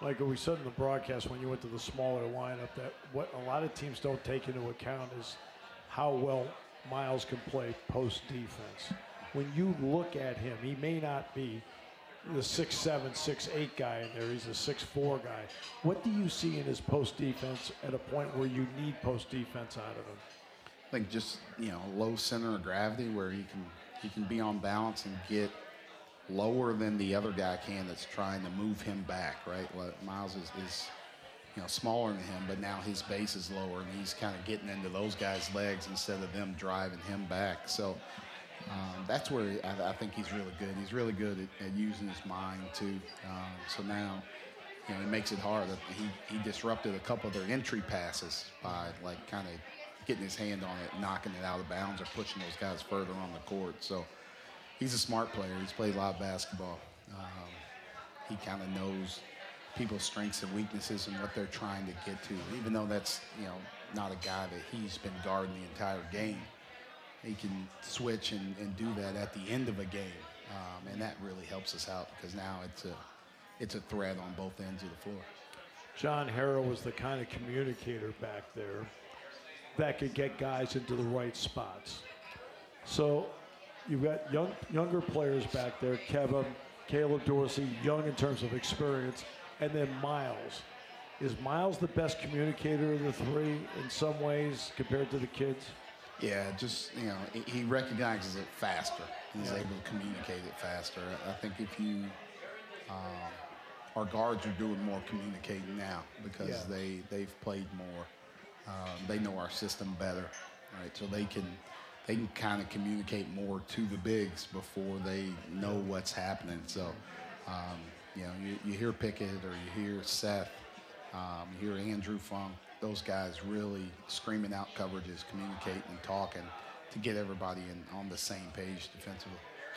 like we said in the broadcast when you went to the smaller lineup, that what a lot of teams don't take into account is how well Miles can play post defense. When you look at him, he may not be the six seven, six eight guy in there. He's a six four guy. What do you see in his post defense at a point where you need post defense out of him? I think just, you know, low center of gravity where he can he can be on balance and get lower than the other guy can that's trying to move him back, right? Like Miles is, is, you know, smaller than him, but now his base is lower, and he's kind of getting into those guys' legs instead of them driving him back. So um, that's where I, I think he's really good. He's really good at, at using his mind, too. Um, so now, you know, it makes it hard. He, he disrupted a couple of their entry passes by, like, kind of getting his hand on it, knocking it out of bounds, or pushing those guys further on the court. So he's a smart player. He's played a lot of basketball. Um, he kind of knows people's strengths and weaknesses and what they're trying to get to. Even though that's, you know, not a guy that he's been guarding the entire game, he can switch and, and do that at the end of a game, um, and that really helps us out because now it's a it's a threat on both ends of the floor. John Harrell was the kind of communicator back there that could get guys into the right spots. So you've got young younger players back there, Kevin, Caleb Dorsey, young in terms of experience, and then Miles. Is Miles the best communicator of the three in some ways compared to the kids? Yeah, just, you know, he recognizes it faster. He's Yeah. able to communicate it faster. I think if you, um, our guards are doing more communicating now because Yeah. they, they've played more. Um, they know our system better, right? So they can they can kind of communicate more to the bigs before they know what's happening. So, um, you know, you, you hear Pickett or you hear Seth, um, you hear Andrew Funk, those guys really screaming out coverages, communicating and talking to get everybody in on the same page defensively.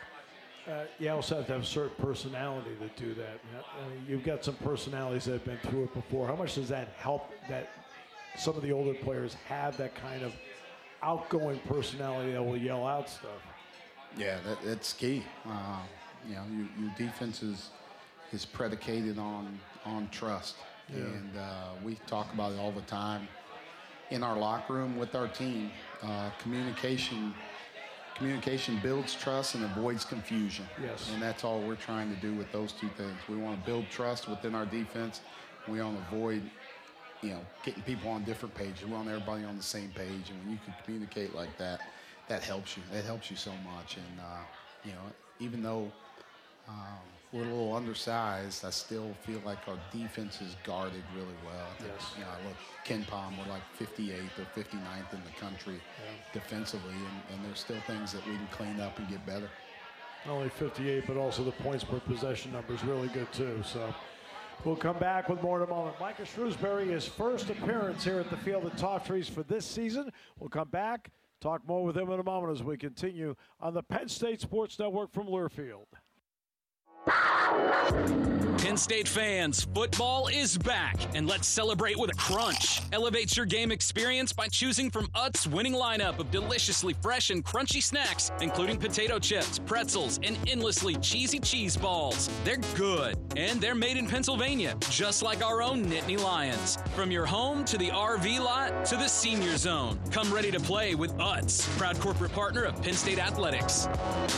Uh, you also have to have a certain personality to do that. I mean, you've got some personalities that have been through it before. How much does that help that some of the older players have that kind of outgoing personality that will yell out stuff? Yeah, that, that's key. Uh, you know, your, your defense is, is predicated on on trust. Yeah. And uh, we talk about it all the time in our locker room with our team. Uh, communication communication builds trust and avoids confusion. Yes. And that's all we're trying to do with those two things. We want to build trust within our defense. We want to avoid, you know, getting people on different pages. We want everybody on the same page. And when you can communicate like that, that helps you. That helps you so much. And, uh, you know, even though um, we're a little undersized, I still feel like our defense is guarded really well. I think, Yes. You know, I look, Ken Palm, we're like fifty-eighth or fifty-ninth in the country Yeah. defensively. And, and there's still things that we can clean up and get better. Not only fifty-eight, but also the points per possession number is really good too. So we'll come back with more in a moment. Micah Shrewsbury, his first appearance here at the Field at Top Trees for this season. We'll come back, talk more with him in a moment as we continue on the Penn State Sports Network from Learfield. Penn State fans, football is back, and let's celebrate with a crunch. Elevate your game experience by choosing from Utz winning lineup of deliciously fresh and crunchy snacks, including potato chips, pretzels, and endlessly cheesy cheese balls. They're good, and they're made in Pennsylvania, just like our own Nittany Lions. From your home to the R V lot to the senior zone, come ready to play with Utz, proud corporate partner of Penn State Athletics.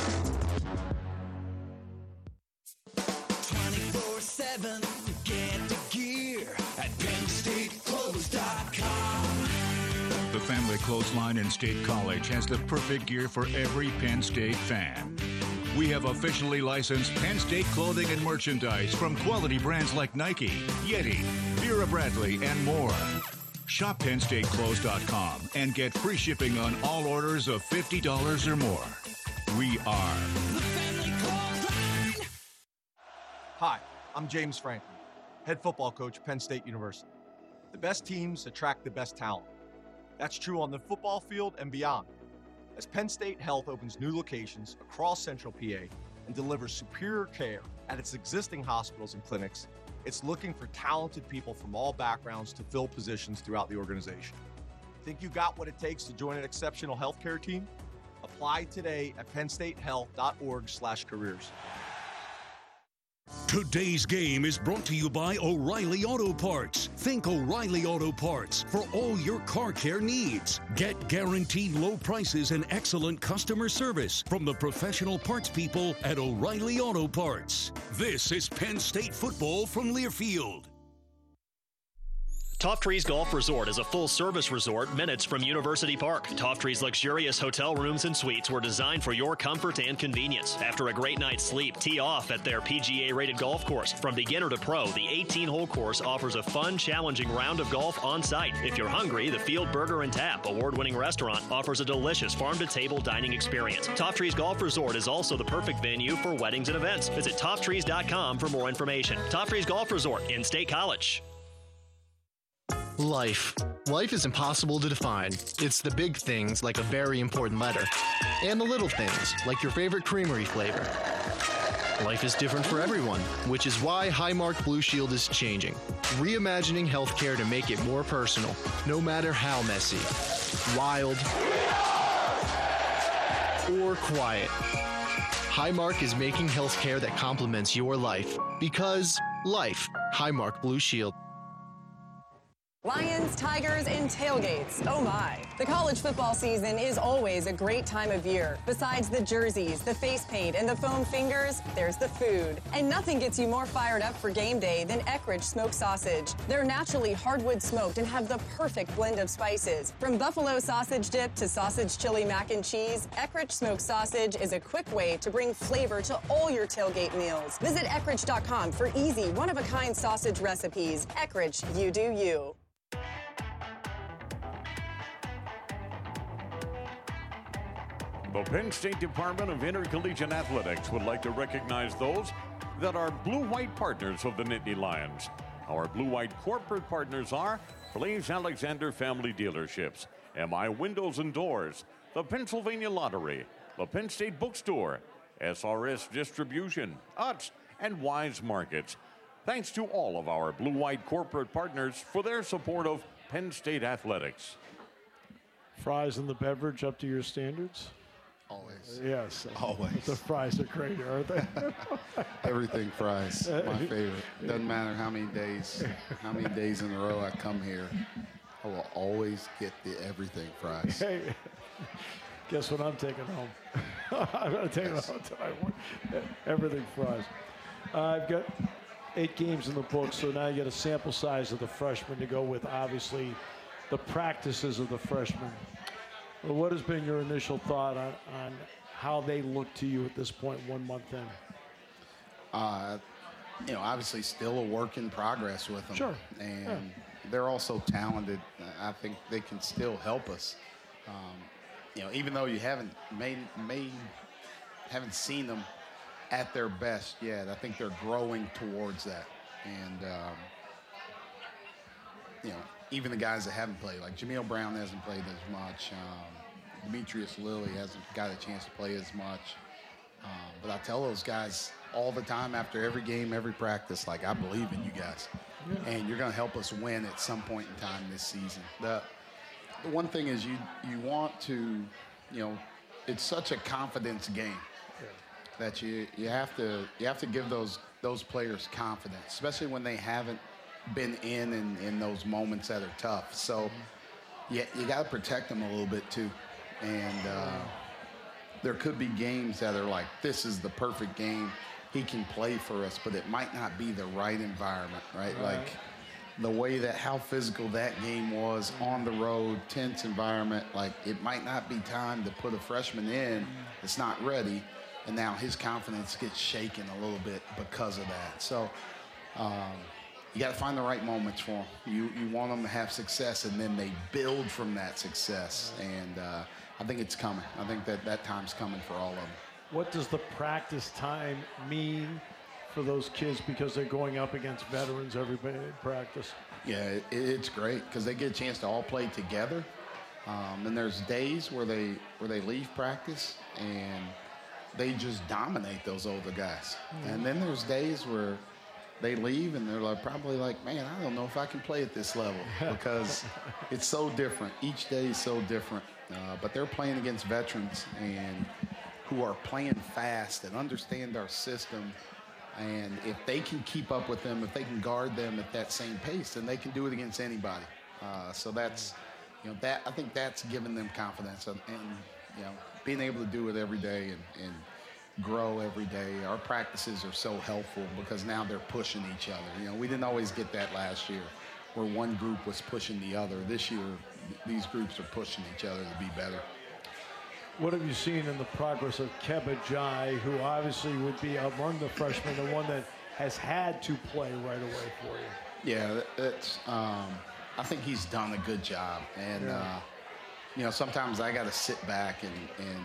twenty-four seven, get the gear at penn state clothes dot com. The Family Clothesline in State College has the perfect gear for every Penn State fan. We have officially licensed Penn State clothing and merchandise from quality brands like Nike, Yeti, Vera Bradley, and more. Shop penn state clothes dot com and get free shipping on all orders of fifty dollars or more. We are The Family Clothesline. Hi, I'm James Franklin, head football coach at Penn State University. The best teams attract the best talent. That's true on the football field and beyond. As Penn State Health opens new locations across Central P A and delivers superior care at its existing hospitals and clinics, it's looking for talented people from all backgrounds to fill positions throughout the organization. Think you got what it takes to join an exceptional healthcare team? Apply today at penn state health dot org slash careers. Today's game is brought to you by O'Reilly Auto Parts. Think O'Reilly Auto Parts for all your car care needs. Get guaranteed low prices and excellent customer service from the professional parts people at O'Reilly Auto Parts. This is Penn State football from Learfield. Top Trees Golf Resort is a full-service resort minutes from University Park. Top Trees' luxurious hotel rooms and suites were designed for your comfort and convenience. After a great night's sleep, tee off at their P G A-rated golf course. From beginner to pro, the eighteen-hole course offers a fun, challenging round of golf on site. If you're hungry, the Field Burger and Tap, award-winning restaurant, offers a delicious farm-to-table dining experience. Top Trees Golf Resort is also the perfect venue for weddings and events. Visit top trees dot com for more information. Top Trees Golf Resort in State College. Life. Life is impossible to define. It's the big things, like a very important letter, and the little things, like your favorite creamery flavor. Life is different for everyone, which is why Highmark Blue Shield is changing, reimagining healthcare to make it more personal, no matter how messy, wild, or quiet. Highmark is making healthcare that complements your life, because life. Highmark Blue Shield. Lions, Tigers, and tailgates. Oh my. The college football season is always a great time of year. Besides the jerseys, the face paint, and the foam fingers, there's the food. And nothing gets you more fired up for game day than Eckrich smoked sausage. They're naturally hardwood smoked and have the perfect blend of spices. From buffalo sausage dip to sausage chili mac and cheese, Eckrich smoked sausage is a quick way to bring flavor to all your tailgate meals. Visit eckrich dot com for easy, one-of-a-kind sausage recipes. Eckrich, you do you. The Penn State Department of Intercollegiate Athletics would like to recognize those that are blue-white partners of the Nittany Lions. Our blue-white corporate partners are Blaze Alexander Family Dealerships, M I Windows and Doors, the Pennsylvania Lottery, the Penn State Bookstore, S R S Distribution, Utz, and Wise Markets. Thanks to all of our blue-white corporate partners for their support of Penn State Athletics. Fries and the beverage up to your standards? Always. Yes. Always. The fries are great, aren't they? Everything fries. My favorite. Doesn't matter how many days, how many days in a row I come here, I will always get the everything fries. Hey, guess what I'm taking home? I'm going to take it home tonight. Everything fries. Uh, I've got eight games in the book, so now you get a sample size of the freshmen to go with, obviously, the practices of the freshmen. Well, what has been your initial thought on, on how they look to you at this point, one month in? Uh, you know, obviously still a work in progress with them. Sure. And yeah. they're also talented. I think they can still help us. Um, you know, even though you haven't made, made, haven't seen them at their best yet, I think they're growing towards that. And, um, you know, even the guys that haven't played, like Jameel Brown hasn't played as much. Um, Demetrius Lilly hasn't got a chance to play as much. Um, but I tell those guys all the time after every game, every practice, like, I believe in you guys. Yeah. And you're going to help us win at some point in time this season. The, the one thing is you, you want to, you know, it's such a confidence game yeah. that you, you, have to, you have to give those, those players confidence, especially when they haven't been in, in in those moments that are tough. So yeah, you got to protect them a little bit too. And uh, there could be games that are like, this is the perfect game. He can play for us, but it might not be the right environment, right? right. Like the way that how physical that game was on the road, tense environment, like it might not be time to put a freshman in that's not ready. And now his confidence gets shaken a little bit because of that. So, um, you got to find the right moments for them. You you want them to have success, and then they build from that success. And uh, I think it's coming. I think that that time's coming for all of them. What does the practice time mean for those kids because they're going up against veterans every practice? Yeah, it, it's great because they get a chance to all play together. Um, and there's days where they where they leave practice and they just dominate those older guys. Mm-hmm. And then there's days where they leave and they're like, probably like, man, I don't know if I can play at this level because it's so different. Each day is so different. Uh, but they're playing against veterans and who are playing fast and understand our system. And if they can keep up with them, if they can guard them at that same pace, then they can do it against anybody. Uh, so that's, you know, that I think that's giving them confidence and, and you know, being able to do it every day and, and grow every day. Our practices are so helpful because now they're pushing each other. You know, we didn't always get that last year where one group was pushing the other. This year, these groups are pushing each other to be better. What have you seen in the progress of Keba Jai, who obviously would be among the freshmen, the one that has had to play right away for you? Yeah, that's. Um, I think he's done a good job, and Yeah. uh, you know, sometimes I got to sit back and, and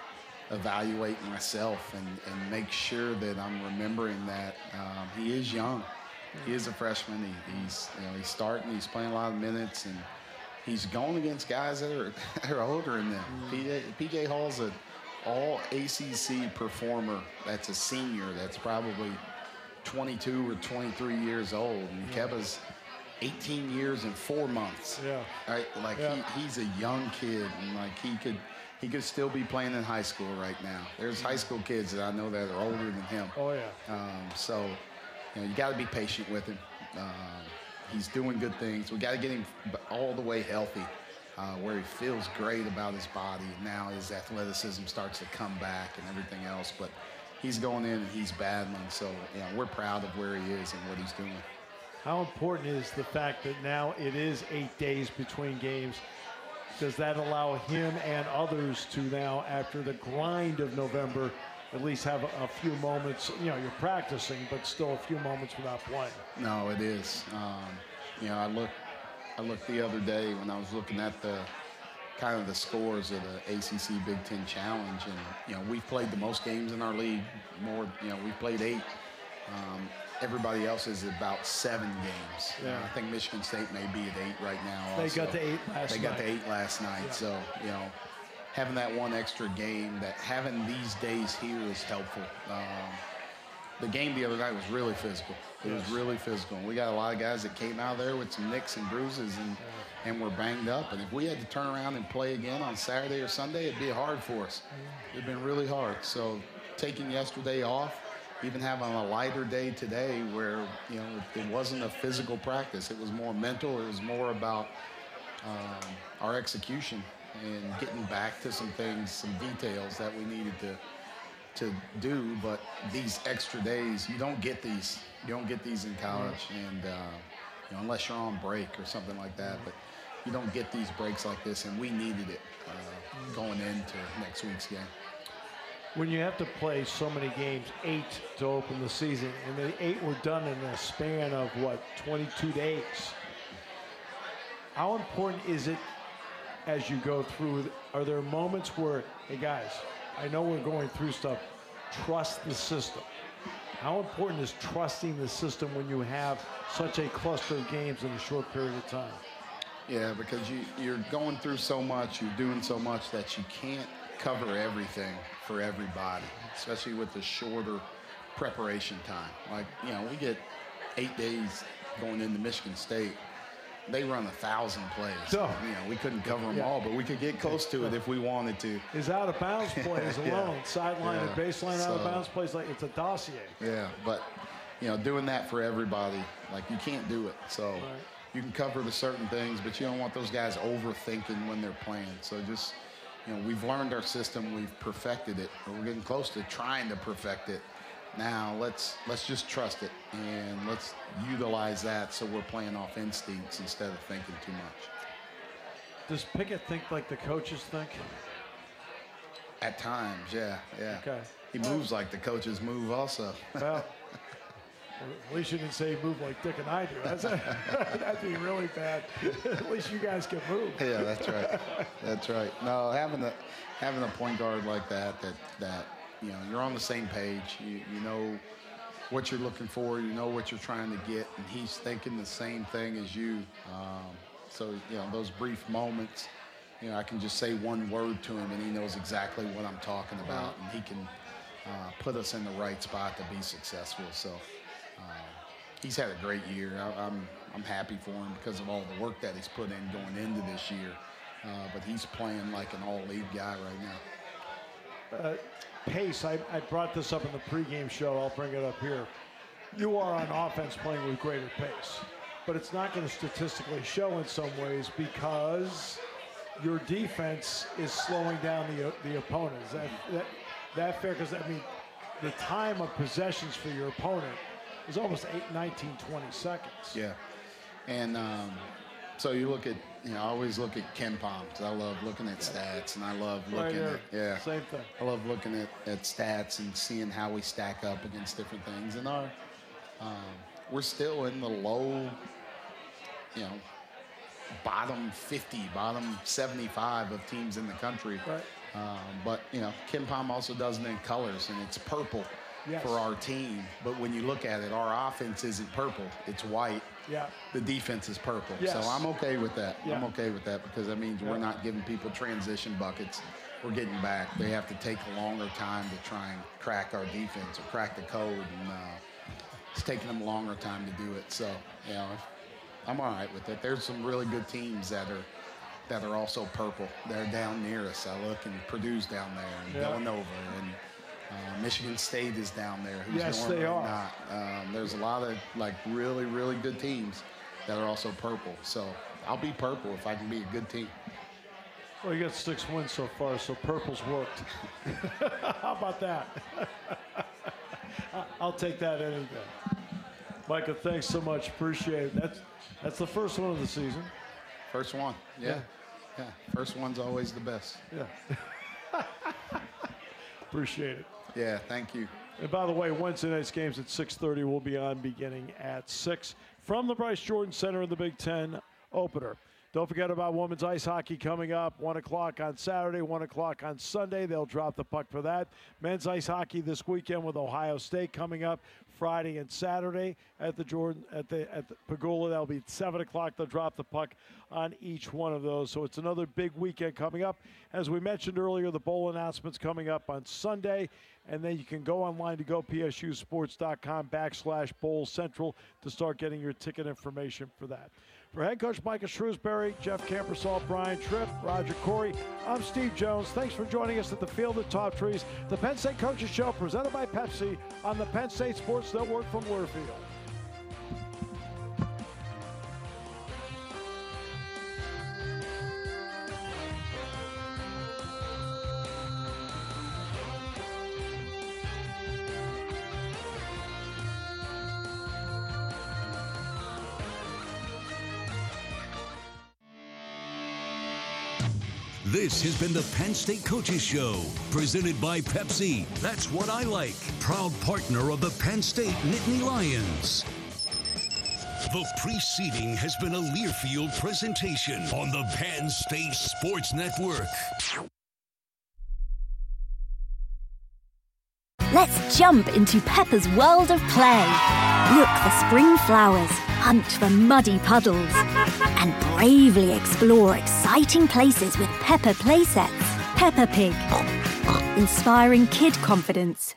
evaluate myself and, and make sure that I'm remembering that um, he is young. He is a freshman. He, he's you know he's starting. He's playing a lot of minutes, and he's going against guys that are, that are older than them. P J, P J Hall's an all A C C performer that's a senior that's probably twenty-two or twenty-three years old. And Keba's eighteen years and four months. Yeah. Right? Like Yeah. he, he's a young kid, and like he could he could still be playing in high school right now. There's high school kids that I know that are older than him. Oh, yeah. Um, so, you know, you got to be patient with him. Um, He's doing good things. We got to get him all the way healthy, uh, where he feels great about his body. And now his athleticism starts to come back and everything else. But he's going in and he's battling. So, you know, we're proud of where he is and what he's doing. How important is the fact that now it is eight days between games? Does that allow him and others to now, after the grind of November, at least have a, a few moments? You know, you're practicing, but still a few moments without playing. No, it is. Um, you know, I looked, I looked the other day when I was looking at the kind of the scores of the A C C Big Ten Challenge, and you know, we've played the most games in our league. More, you know, we've played eight. Um, everybody else is about seven games. Yeah. Uh, I think Michigan State may be at eight right now. They also. got to eight last They night. got to eight last night. Yeah. So you know, having that one extra game, that having these days here is helpful. Um, the game the other night was really physical. It Yes. was really physical. We got a lot of guys that came out there with some nicks and bruises and, and were banged up. And if we had to turn around and play again on Saturday or Sunday, it'd be hard for us. It'd been really hard. So taking yesterday off, even having a lighter day today where, you know, it wasn't a physical practice. It was more mental. It was more about um, our execution and getting back to some things, some details that we needed to to do. But these extra days, you don't get these. You don't get these in college, and uh, you know, unless you're on break or something like that. But you don't get these breaks like this, and we needed it uh, going into next week's game. When you have to play so many games, eight to open the season, and the eight were done in a span of, what, twenty-two days. How important is it as you go through? Are there moments where, hey, guys, I know we're going through stuff, trust the system? How important is trusting the system when you have such a cluster of games in a short period of time? Yeah, because you, you're going through so much, you're doing so much that you can't cover everything for everybody, especially with the shorter preparation time. Like, you know, we get eight days going into Michigan State. They run a thousand plays. So, you know, we couldn't cover them yeah. all, but we could get close to it if we wanted to. His out-of-bounds plays Yeah. alone, sideline Yeah. and baseline So- out-of-bounds plays, like it's a dossier. Yeah, but, you know, doing that for everybody, like, you can't do it. So you can cover the certain things, but you don't want those guys overthinking when they're playing. So just, you know, we've learned our system, we've perfected it, or we're getting close to trying to perfect it. Now let's let's just trust it, and let's utilize that so we're playing off instincts instead of thinking too much. Does Pickett think like the coaches think? At times, yeah, yeah. Okay. He moves like the coaches move also. Well, at least you didn't say move like Dick and I do. That's that'd be really bad. At least you guys can move. Yeah, that's right. That's right. No, having a having a point guard like that, that that you know, you're on the same page. You you know what you're looking for. You know what you're trying to get, and he's thinking the same thing as you. Um, so you know those brief moments. You know, I can just say one word to him, and he knows exactly what I'm talking about, and he can uh, put us in the right spot to be successful. So. Uh, he's had a great year. I, I'm I'm happy for him because of all the work that he's put in going into this year. Uh, but he's playing like an all-league guy right now. uh, pace, I, I brought this up in the pregame show. I'll bring it up here. You are on offense playing with greater pace, but it's not going to statistically show in some ways because your defense is slowing down the the opponent. Is that that, that fair? Because I mean, the time of possessions for your opponent is almost eight, nineteen, twenty seconds. Yeah, and um, so you look at, you know, I always look at Ken Palm because I love looking at stats, and I love looking right at yeah, same thing. I love looking at, at stats and seeing how we stack up against different things. And our um, we're still in the low, you know, bottom fifty, bottom seventy-five of teams in the country. Right. Um, but, you know, Ken Palm also does it in colors, and it's purple yes. for our team. But when you look at it, our offense isn't purple. It's white. Yeah. The defense is purple. Yes. So I'm okay with that. Yeah. I'm okay with that because that means yeah. we're not giving people transition buckets. We're getting back. They have to take a longer time to try and crack our defense or crack the code. And uh, it's taking them a longer time to do it. So, you know, I'm all right with it. There's some really good teams that are that are also purple. They're down near us. I look, and Purdue's down there, and yeah. Villanova, and uh, Michigan State is down there. Who's Yes, normally they are. Not. Um, there's a lot of like really, really good teams that are also purple. So I'll be purple if I can be a good team. Well, you got six wins so far, so purple's worked. How about that? I'll take that any day. Micah, thanks so much. Appreciate it. That's that's the first one of the season. First one, yeah. yeah. Yeah, first one's always the best. Yeah. Appreciate it. Yeah, thank you. And by the way, Wednesday night's games at six thirty will be on beginning at six from the Bryce Jordan Center in the Big Ten opener. Don't forget about women's ice hockey coming up, one o'clock on Saturday, one o'clock on Sunday. They'll drop the puck for that. Men's ice hockey this weekend with Ohio State coming up Friday and Saturday at the Jordan at the at the Pagula. That'll be seven o'clock. They'll drop the puck on each one of those. So it's another big weekend coming up. As we mentioned earlier, the bowl announcements coming up on Sunday. And then you can go online to go P S U sports dot com backslash bowl central to start getting your ticket information for that. For head coach Micah Shrewsbury, Jeff Campersall, Brian Tripp, Roger Corey, I'm Steve Jones. Thanks for joining us at the Field of Top Trees, the Penn State Coaches Show presented by Pepsi on the Penn State Sports Network from Learfield. This has been the Penn State Coaches Show, presented by Pepsi. That's what I like. Proud partner of the Penn State Nittany Lions. The preceding has been a Learfield presentation on the Penn State Sports Network. Let's jump into Peppa's world of play. Look for spring flowers, hunt for muddy puddles, and bravely explore exciting places with Peppa playsets. Peppa Pig, inspiring kid confidence.